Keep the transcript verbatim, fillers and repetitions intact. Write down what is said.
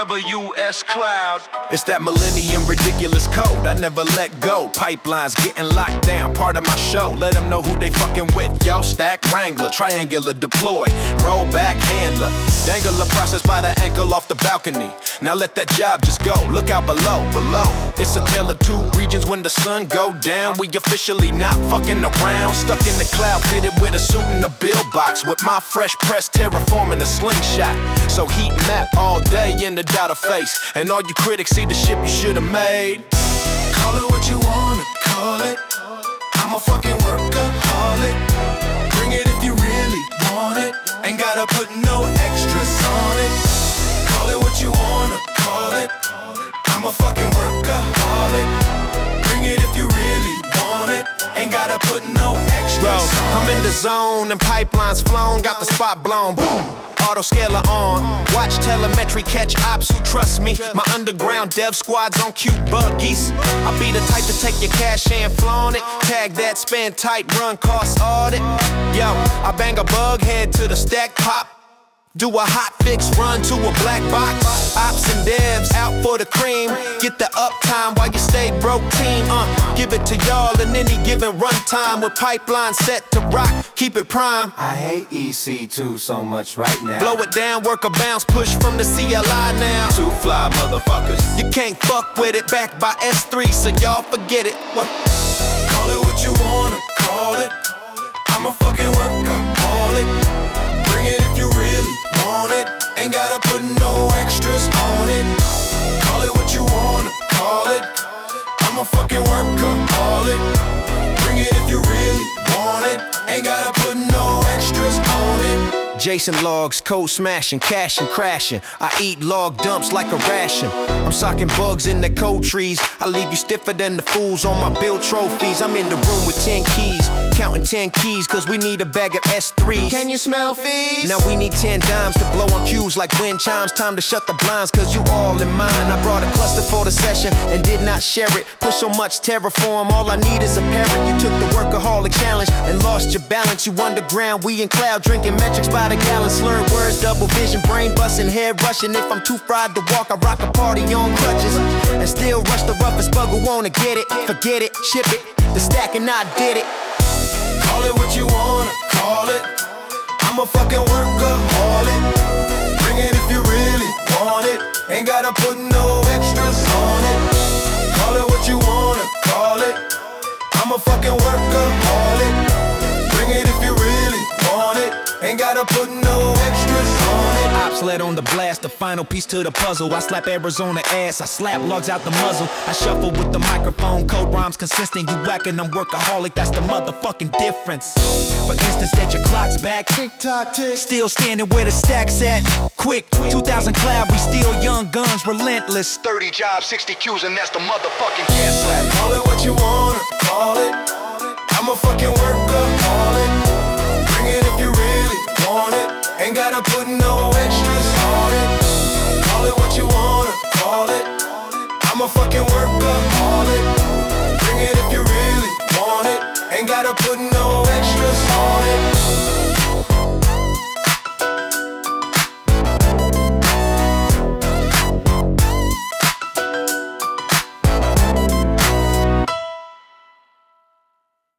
W S Cloud. It's that millennium ridiculous code, I never let go. Pipelines getting locked down, part of my show. Let them know who they fucking with, yo. Stack Wrangler, triangular deploy, roll back handler. Dangle the process by the ankle off the balcony. Now let that job just go, look out below, below. It's a tale of two regions when the sun go down. We officially not fucking around. Stuck in the cloud, fitted with a suit and a bill box. With my fresh press terraforming a slingshot. So heat map all day in the data face. And all you critics see the shit you should've made. Call it what you wanna call it. I'm a fucking workaholic. Bring it if you really want it. Ain't gotta put no extras on it. Call it what you wanna call it. I'm a fucking workaholic. Bring it if you really want it. Ain't gotta put no extras Bro, on I'm in the zone and pipelines flown. Got the spot blown, boom. Auto scaler on. Watch telemetry catch ops who trust me. My underground dev squad's on cute buggies. I be the type to take your cash and flaunt it. Tag that, spend tight, run cost audit. Yo, I bang a bug head to the stack pop. Do a hot fix, run to a black box. Ops and devs out for the cream. Get the uptime while you stay broke team. Uh, give it to y'all in any given runtime. With pipeline set to rock, keep it prime. I hate E C two so much right now. Blow it down, work a bounce, push from the C L I now. Two fly motherfuckers. You can't fuck with it, backed by S three, so y'all forget it. What? Call it what you wanna call it. I'm a fucking workaholic. Bring it if you really want it. Ain't gotta put no extras on it. Call it what you wanna call it. I'm a fucking workaholic. Bring it if you really want it. Ain't gotta put no extras on it. Jason logs, code smashing, cashing, crashing. I eat log dumps like a ration. I'm socking bugs in the cold trees. I leave you stiffer than the fools on my build trophies. I'm in the room with ten keys, counting ten keys, cause we need a bag of S threes. Can you smell fees? Now we need ten dimes to blow on cues like wind chimes. Time to shut the blinds, cause you all in mine. I brought a cluster for the session and did not share it. Put so much terraform, all I need is a parent. You took the workaholic challenge and lost your balance. You underground, we in cloud, drinking metrics by the gallon. Slurred words, double vision, brain busting, head rushing. If I'm too fried to walk, I rock a party on crutches. And still rush the roughest bug who wanna get it. Forget it, ship it, the stack and I did it. Call it what you wanna call it. I'm a fucking workaholic. Bring it if you really want it. Ain't gotta put no extras on it. Call it what you wanna call it. I'm a fucking workaholic. Bring it if you really want it. Ain't gotta put no extras on it. Ops led on the blast, the final piece to the puzzle. I slap Arizona ass, I slap logs out the muzzle. I shuffle with the microphone, code rhymes consistent. You whacking, I'm workaholic, that's the motherfucking difference. For instance, that your clock's back, tick tock tick. Still standing where the stack's at. Quick, two thousand cloud, we still young guns, relentless. thirty jobs, sixty Qs, and that's the motherfucking gas slap. Call it what you wanna call it. I'm a fucking workaholic. Bring it if you really want it. Ain't gotta put no extras on it. Call it what you wanna call it. I'm a fucking workaholic. Bring it if you really want it. Ain't gotta put no extras on it.